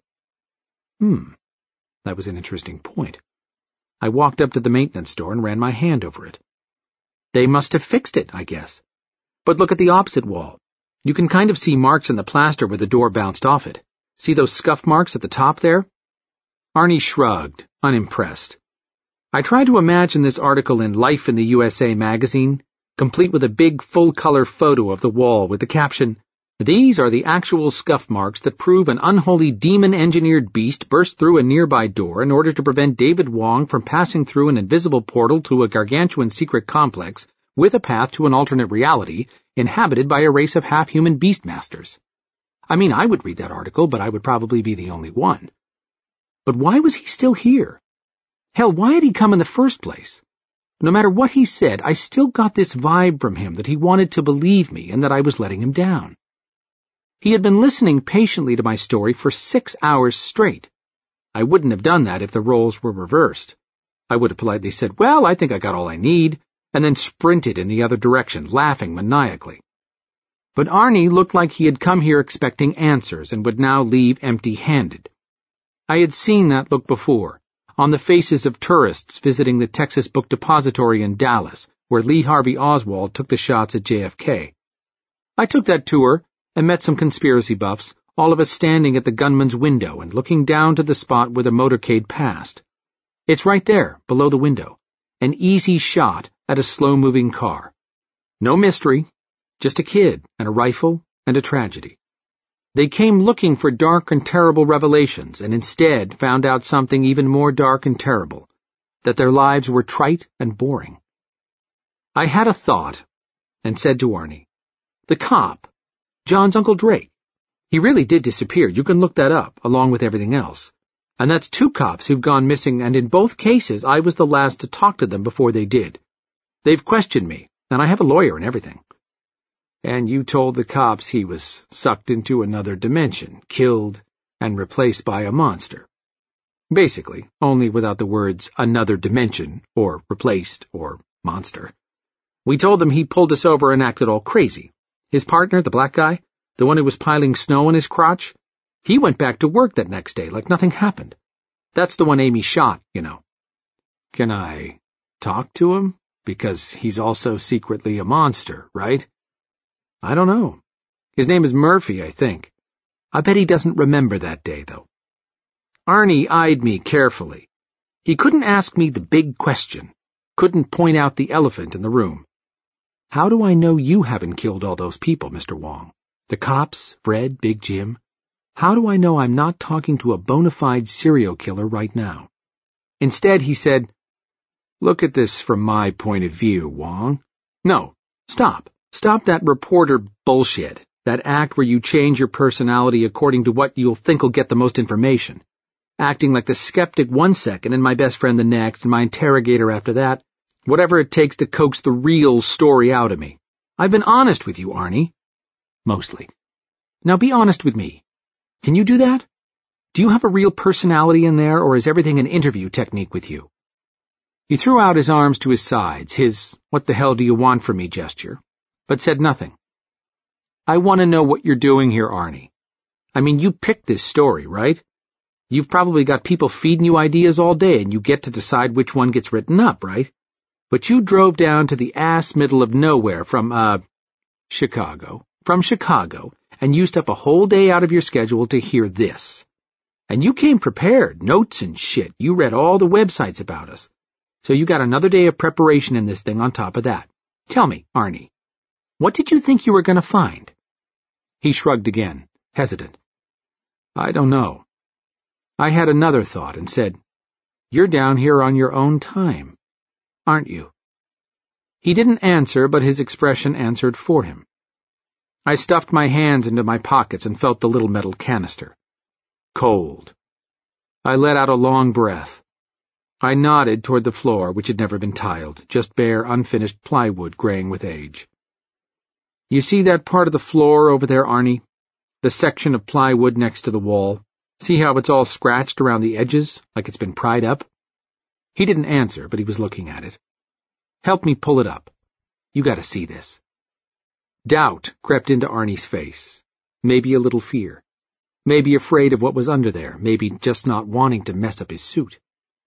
Hmm, that was an interesting point. I walked up to the maintenance door and ran my hand over it. They must have fixed it, I guess. But look at the opposite wall. You can kind of see marks in the plaster where the door bounced off it. See those scuff marks at the top there? Arnie shrugged, unimpressed. I tried to imagine this article in Life in the U S A magazine, complete with a big full-color photo of the wall with the caption, These are the actual scuff marks that prove an unholy demon-engineered beast burst through a nearby door in order to prevent David Wong from passing through an invisible portal to a gargantuan secret complex with a path to an alternate reality inhabited by a race of half-human beastmasters. I mean, I would read that article, but I would probably be the only one. But why was he still here? Hell, why had he come in the first place? No matter what he said, I still got this vibe from him that he wanted to believe me and that I was letting him down. He had been listening patiently to my story for six hours straight. I wouldn't have done that if the roles were reversed. I would have politely said, well, I think I got all I need, and then sprinted in the other direction, laughing maniacally. But Arnie looked like he had come here expecting answers and would now leave empty-handed. I had seen that look before, on the faces of tourists visiting the Texas Book Depository in Dallas, where Lee Harvey Oswald took the shots at J F K. I took that tour and met some conspiracy buffs, all of us standing at the gunman's window and looking down to the spot where the motorcade passed. It's right there, below the window, an easy shot at a slow-moving car. No mystery, just a kid and a rifle and a tragedy. They came looking for dark and terrible revelations and instead found out something even more dark and terrible, that their lives were trite and boring. I had a thought and said to Arnie, the cop, John's Uncle Drake. He really did disappear. You can look that up, along with everything else. And that's two cops who've gone missing, and in both cases I was the last to talk to them before they did. They've questioned me, and I have a lawyer and everything. And you told the cops he was sucked into another dimension, killed, and replaced by a monster. Basically, only without the words another dimension, or replaced, or monster. We told them he pulled us over and acted all crazy. His partner, the black guy, the one who was piling snow on his crotch, he went back to work that next day like nothing happened. That's the one Amy shot, you know. Can I talk to him? Because he's also secretly a monster, right? I don't know. His name is Murphy, I think. I bet he doesn't remember that day, though. Arnie eyed me carefully. He couldn't ask me the big question, couldn't point out the elephant in the room. How do I know you haven't killed all those people, Mister Wong? The cops, Fred, Big Jim? How do I know I'm not talking to a bona fide serial killer right now? Instead, he said, look at this from my point of view, Wong. No, stop. Stop that reporter bullshit, that act where you change your personality according to what you'll think will get the most information. Acting like the skeptic one second and my best friend the next and my interrogator after that. Whatever it takes to coax the real story out of me. I've been honest with you, Arnie. Mostly. Now be honest with me. Can you do that? Do you have a real personality in there, or is everything an interview technique with you? He threw out his arms to his sides, his what the hell do you want from me gesture, but said nothing. I want to know what you're doing here, Arnie. I mean, you picked this story, right? You've probably got people feeding you ideas all day, and you get to decide which one gets written up, right? But you drove down to the ass middle of nowhere from, uh, Chicago, from Chicago, and used up a whole day out of your schedule to hear this. And you came prepared, notes and shit. You read all the websites about us. So you got another day of preparation in this thing on top of that. Tell me, Arnie, what did you think you were going to find? He shrugged again, hesitant. I don't know. I had another thought and said, you're down here on your own time, aren't you? He didn't answer, but his expression answered for him. I stuffed my hands into my pockets and felt the little metal canister. Cold. I let out a long breath. I nodded toward the floor, which had never been tiled, just bare, unfinished plywood graying with age. You see that part of the floor over there, Arnie? The section of plywood next to the wall? See how it's all scratched around the edges, like it's been pried up? He didn't answer, but he was looking at it. Help me pull it up. You gotta see this. Doubt crept into Arnie's face. Maybe a little fear. Maybe afraid of what was under there, maybe just not wanting to mess up his suit.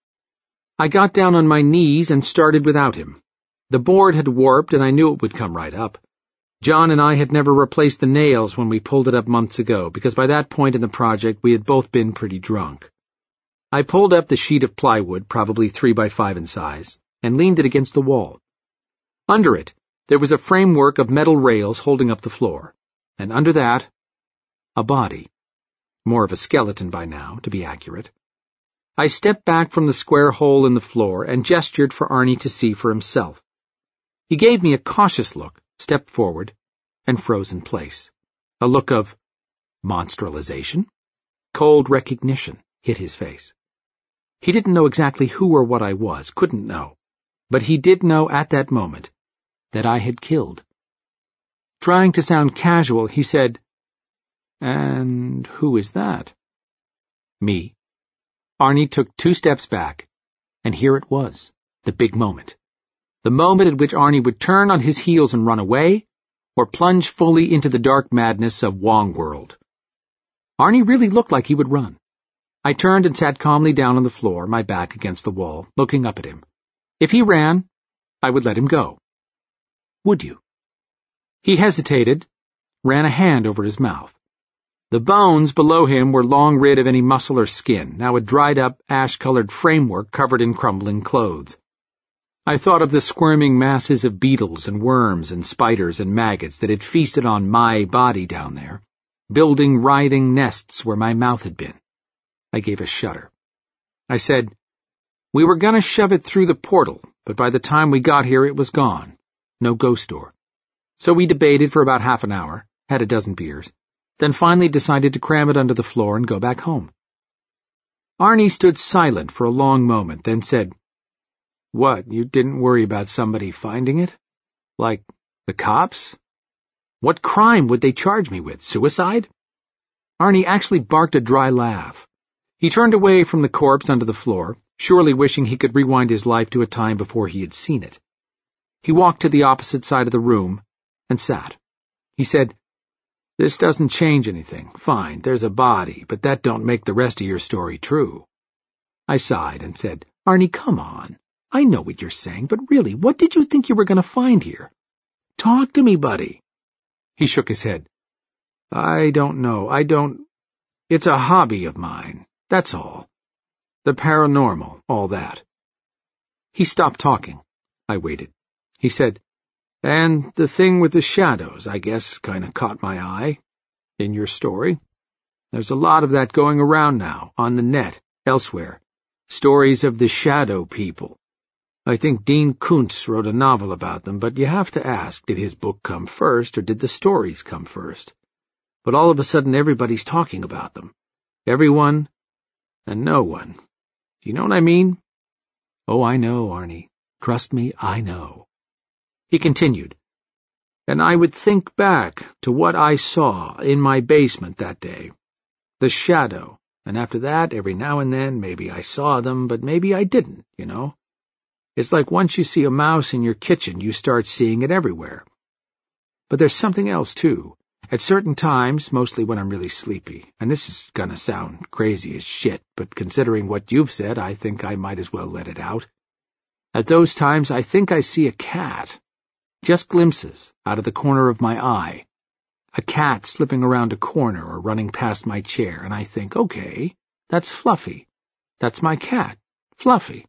I got down on my knees and started without him. The board had warped and I knew it would come right up. John and I had never replaced the nails when we pulled it up months ago, because by that point in the project we had both been pretty drunk. I pulled up the sheet of plywood, probably three by five in size, and leaned it against the wall. Under it, there was a framework of metal rails holding up the floor, and under that, a body. More of a skeleton by now, to be accurate. I stepped back from the square hole in the floor and gestured for Arnie to see for himself. He gave me a cautious look, stepped forward, and froze in place. A look of, Monstralization? Cold recognition hit his face. He didn't know exactly who or what I was, couldn't know, but he did know at that moment that I had killed. Trying to sound casual, he said, "And who is that?" Me. Arnie took two steps back, and here it was, the big moment. The moment at which Arnie would turn on his heels and run away, or plunge fully into the dark madness of Wong World. Arnie really looked like he would run. I turned and sat calmly down on the floor, my back against the wall, looking up at him. If he ran, I would let him go. Would you? He hesitated, ran a hand over his mouth. The bones below him were long rid of any muscle or skin, now a dried-up, ash-colored framework covered in crumbling clothes. I thought of the squirming masses of beetles and worms and spiders and maggots that had feasted on my body down there, building writhing nests where my mouth had been. I gave a shudder. I said, "We were going to shove it through the portal, but by the time we got here it was gone. No ghost door." So we debated for about half an hour, had a dozen beers, then finally decided to cram it under the floor and go back home. Arnie stood silent for a long moment, then said, "What, you didn't worry about somebody finding it? Like the cops? What crime would they charge me with? Suicide?" Arnie actually barked a dry laugh. He turned away from the corpse under the floor, surely wishing he could rewind his life to a time before he had seen it. He walked to the opposite side of the room and sat. He said, "This doesn't change anything. Fine, there's a body, but that don't make the rest of your story true." I sighed and said, "Arnie, come on. I know what you're saying, but really, what did you think you were going to find here? Talk to me, buddy." He shook his head. "I don't know. I don't... It's a hobby of mine. That's all. The paranormal, all that." He stopped talking. I waited. He said, "And the thing with the shadows, I guess, kind of caught my eye. In your story. There's a lot of that going around now, on the net, elsewhere. Stories of the shadow people. I think Dean Koontz wrote a novel about them, but you have to ask, did his book come first, or did the stories come first? But all of a sudden everybody's talking about them. Everyone and no one. Do you know what I mean?" "Oh, I know, Arnie. Trust me, I know." He continued, "And I would think back to what I saw in my basement that day. The shadow, and after that, every now and then, maybe I saw them, but maybe I didn't, you know? It's like once you see a mouse in your kitchen, you start seeing it everywhere. But there's something else, too. At certain times, mostly when I'm really sleepy, and this is gonna sound crazy as shit, but considering what you've said, I think I might as well let it out. At those times, I think I see a cat. Just glimpses, out of the corner of my eye. A cat slipping around a corner or running past my chair, and I think, okay, that's Fluffy. That's my cat, Fluffy.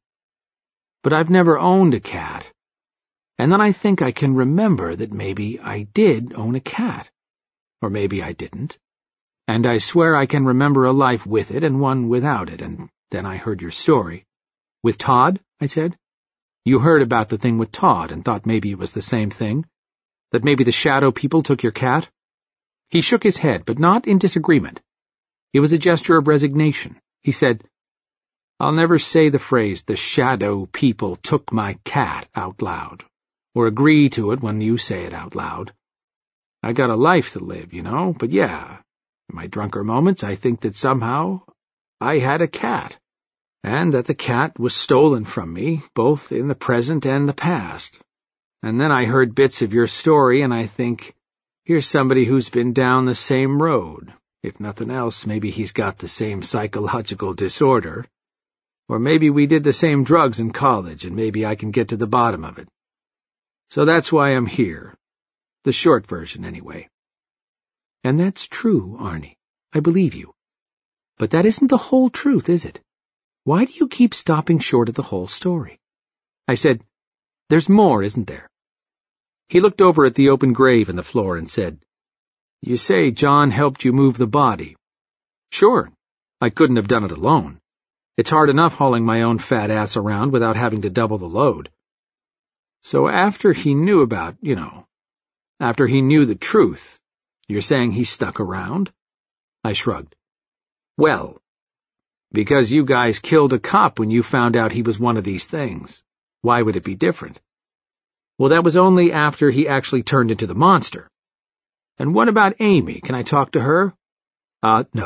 But I've never owned a cat. And then I think I can remember that maybe I did own a cat. Or maybe I didn't. And I swear I can remember a life with it and one without it, and then I heard your story." "With Todd?" I said. "You heard about the thing with Todd and thought maybe it was the same thing? That maybe the shadow people took your cat?" He shook his head, but not in disagreement. It was a gesture of resignation. He said, "I'll never say the phrase, 'the shadow people took my cat,' out loud, or agree to it when you say it out loud. I got a life to live, you know, but yeah, in my drunker moments I think that somehow I had a cat, and that the cat was stolen from me, both in the present and the past. And then I heard bits of your story, and I think, here's somebody who's been down the same road. If nothing else, maybe he's got the same psychological disorder. Or maybe we did the same drugs in college, and maybe I can get to the bottom of it. So that's why I'm here. The short version, anyway." "And that's true, Arnie. I believe you. But that isn't the whole truth, is it? Why do you keep stopping short of the whole story?" I said, "There's more, isn't there?" He looked over at the open grave in the floor and said, "You say John helped you move the body. Sure, I couldn't have done it alone. It's hard enough hauling my own fat ass around without having to double the load. So after he knew about, you know, after he knew the truth, you're saying he stuck around?" I shrugged. Well, because you guys killed a cop when you found out he was one of these things. Why would it be different? Well, that was only after he actually turned into the monster. And what about Amy? Can I talk to her? Uh, no.